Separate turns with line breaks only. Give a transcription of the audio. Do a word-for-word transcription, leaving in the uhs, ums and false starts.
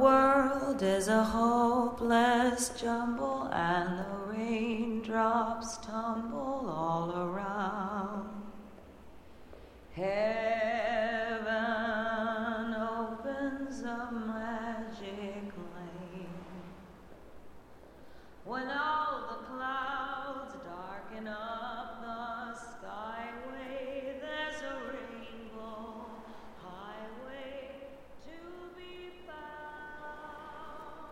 world is a hopeless jumble, and the raindrops tumble all around. Hey.